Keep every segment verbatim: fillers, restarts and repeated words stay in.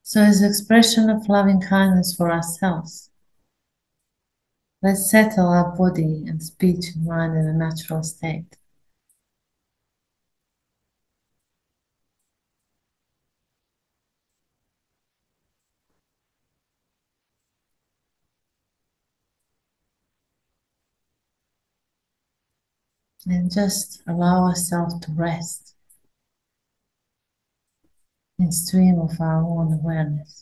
So, as expression of loving kindness for ourselves, let's settle our body and speech and mind in a natural state. And just allow ourselves to rest in stream of our own awareness.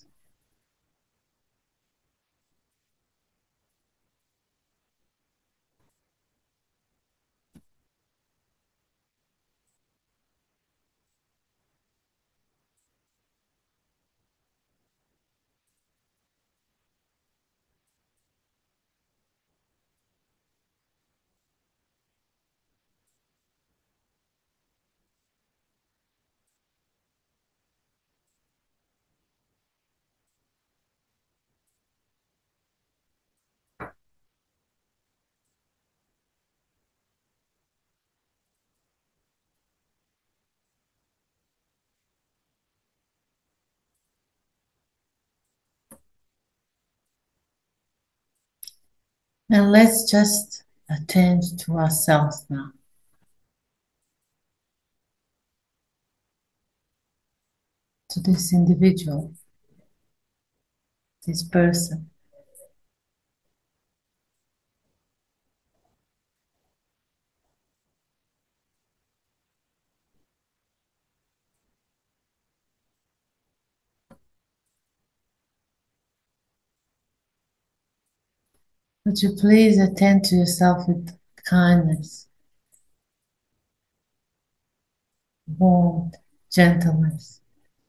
And let's just attend to ourselves now, to this individual, this person. Would you please attend to yourself with kindness, warmth, gentleness.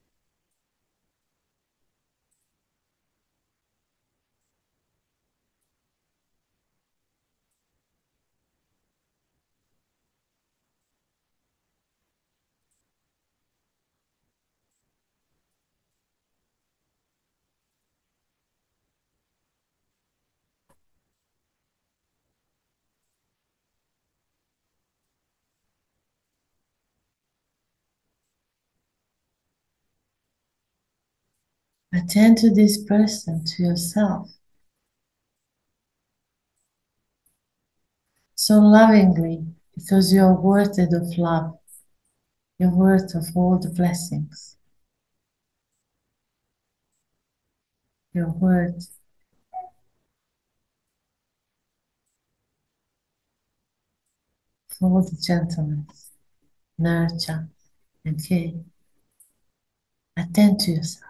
Attend to this person, to yourself, so lovingly, because you're worthy of love. You're worth of all the blessings. You're worth of all the gentleness, nurture, and care. Attend to yourself.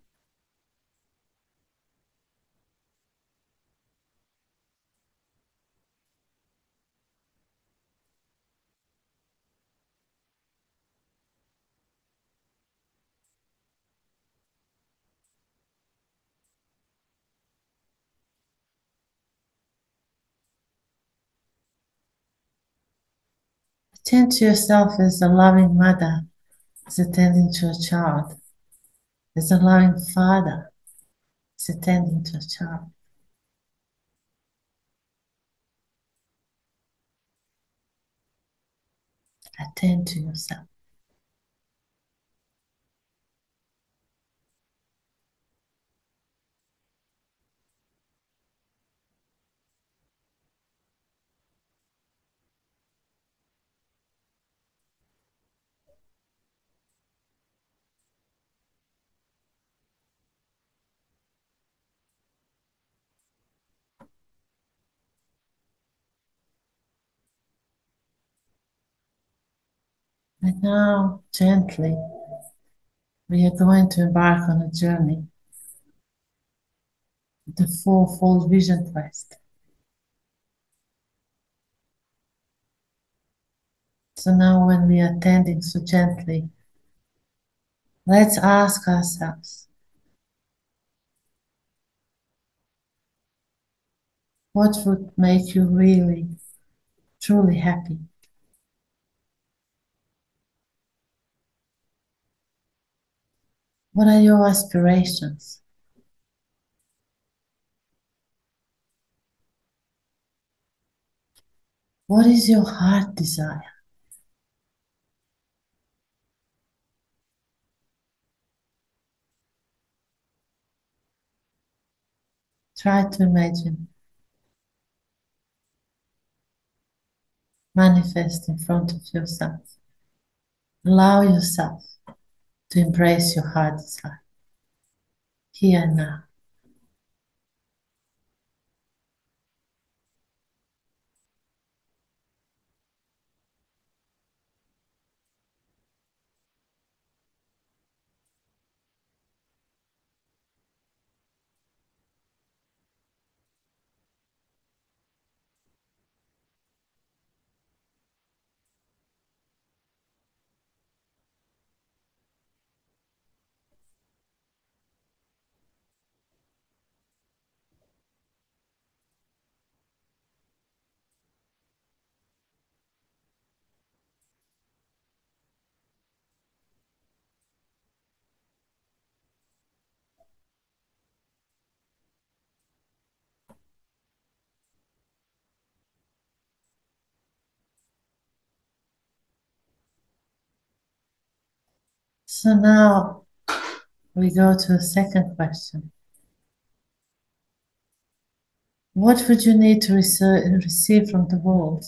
Attend to yourself as a loving mother is attending to a child, as a loving father is attending to a child. Attend to yourself. And now, gently, we are going to embark on a journey, the fourfold vision quest. So now, when we are attending so gently, let's ask ourselves, what would make you really, truly happy? What are your aspirations? What is your heart desire? Try to imagine, manifest in front of yourself. Allow yourself to embrace your heart desire here and now. So now we go to the second question. What would you need to receive from the world?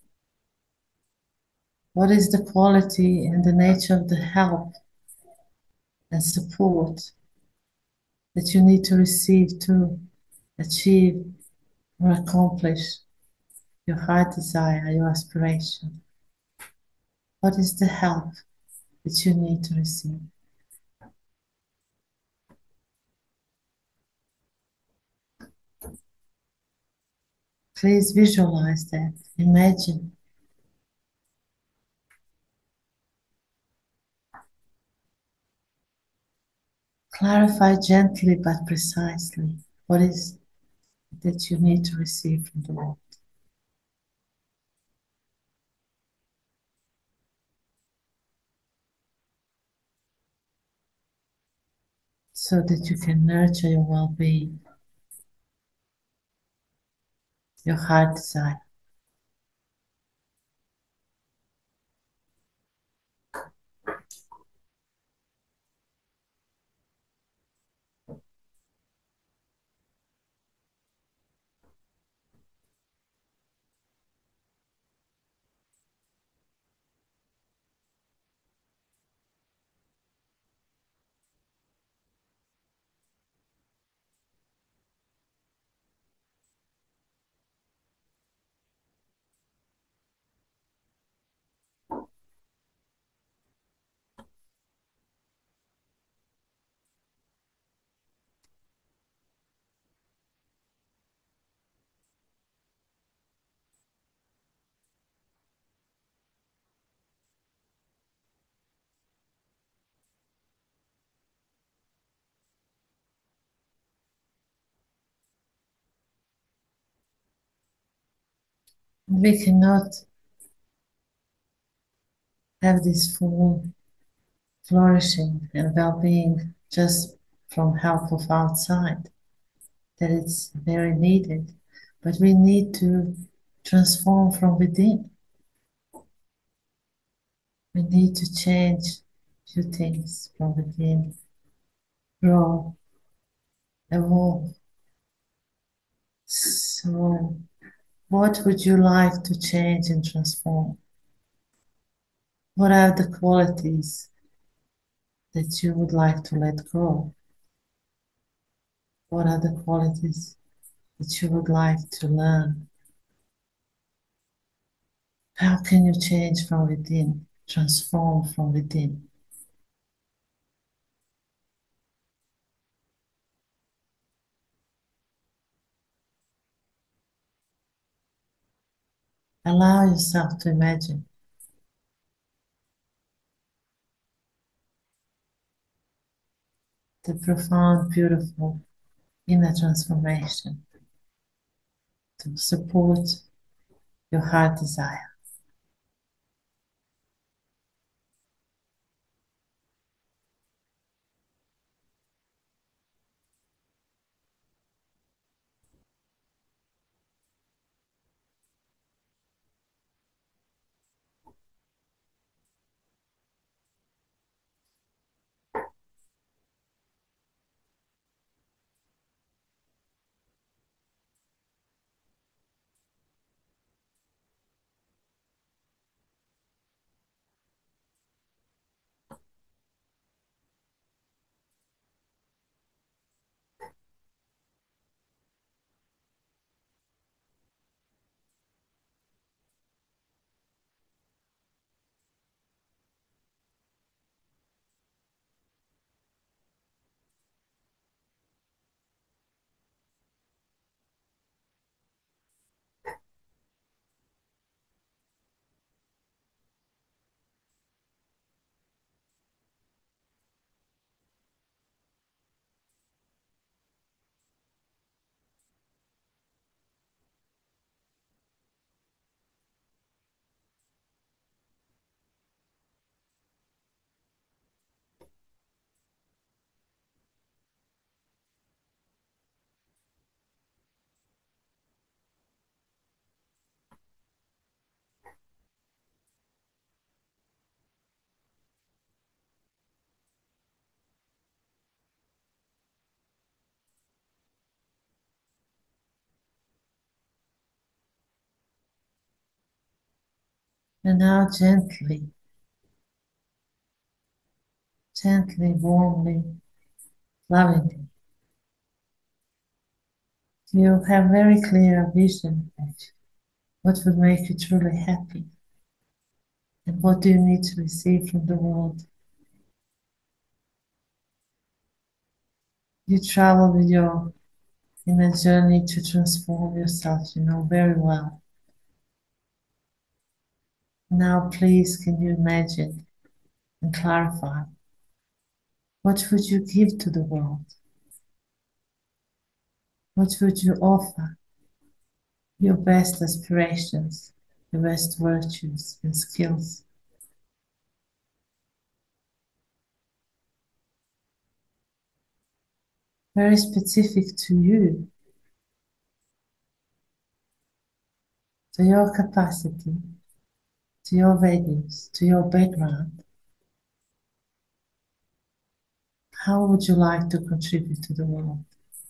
What is the quality and the nature of the help and support that you need to receive to achieve or accomplish your heart desire, your aspiration? What is the help that you need to receive? Please visualize that. Imagine. Clarify gently but precisely what is that you need to receive from the world, so that you can nurture your well-being, your heart desire. We cannot have this full flourishing and well-being just from help of outside, that it's very needed, but we need to transform from within. We need to change a few things from within, grow, evolve. So, what would you like to change and transform? What are the qualities that you would like to let go? What are the qualities that you would like to learn? How can you change from within, transform from within? Allow yourself to imagine the profound, beautiful inner transformation to support your heart desire. And now gently, gently, warmly, lovingly, you have very clear vision of what would make you truly happy and what do you need to receive from the world. You travel with your in a journey to transform yourself, you know very well. Now, please, can you imagine and clarify what would you give to the world? What would you offer? Your best aspirations, your best virtues and skills. Very specific to you, to your capacity, to your values, to your background. How would you like to contribute to the world?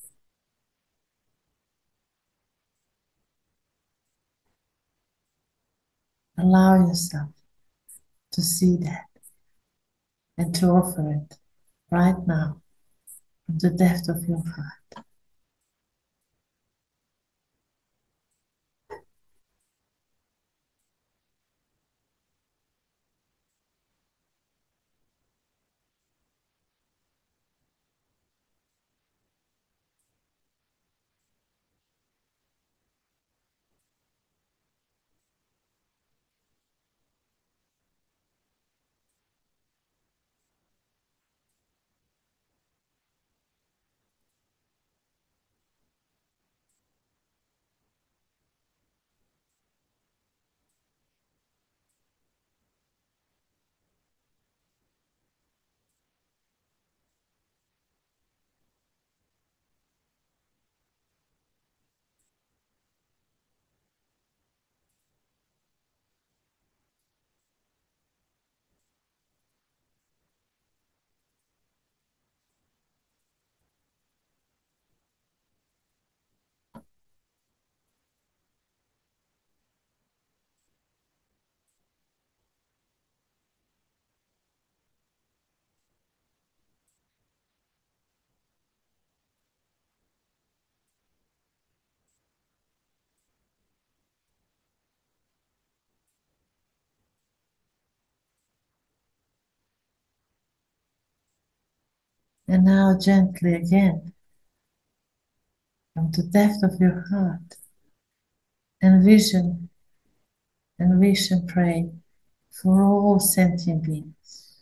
Allow yourself to see that and to offer it right now from the depth of your heart. And now gently again, from the depth of your heart, envision, envision, pray for all sentient beings,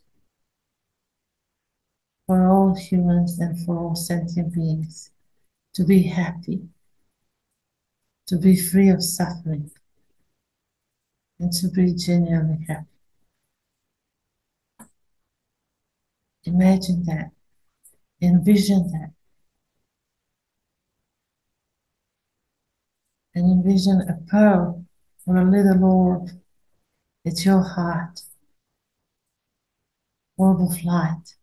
for all humans and for all sentient beings to be happy, to be free of suffering, and to be genuinely happy. Imagine that, envision that, and envision a pearl or a little orb at your heart, orb of light,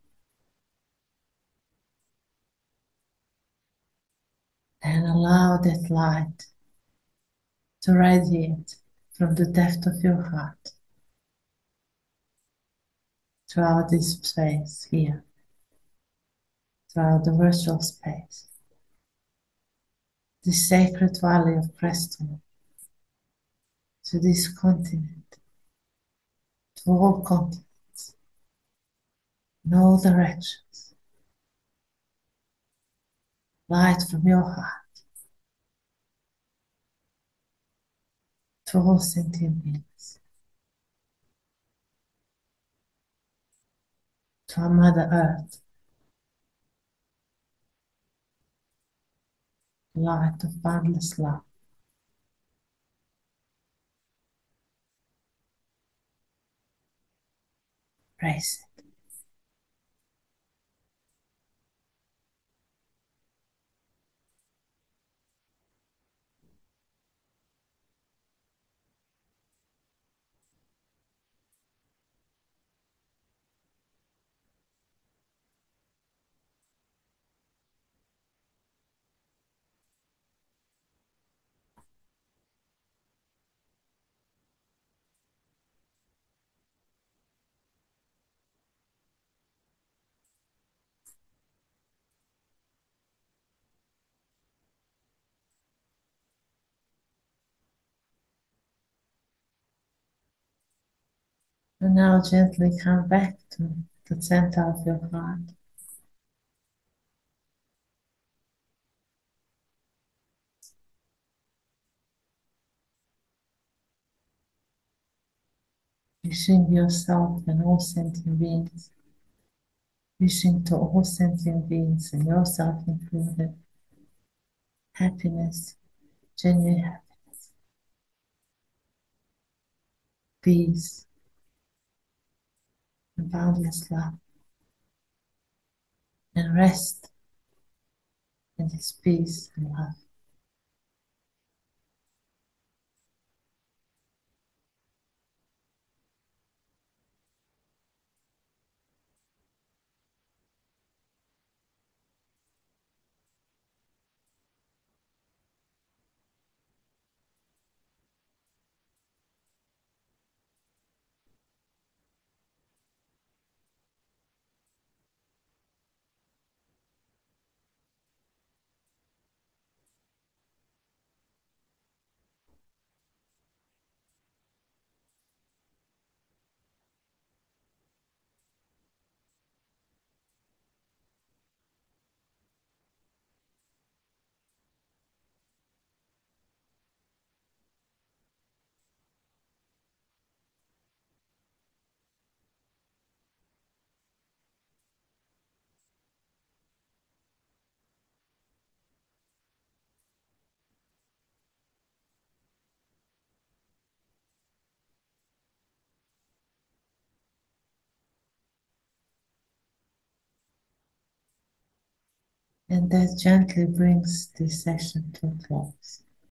and allow that light to radiate from the depth of your heart throughout this space here, throughout the virtual space, this sacred valley of Preston, to this continent, to all continents, in all directions. Light from your heart to all sentient beings, to our Mother Earth, light of boundless love. Praise it. And now gently come back to the center of your heart. Wishing yourself and all sentient beings, wishing to all sentient beings and yourself included, happiness, genuine happiness, peace, and boundless love, and rest in this peace and love. And that gently brings this session to a close.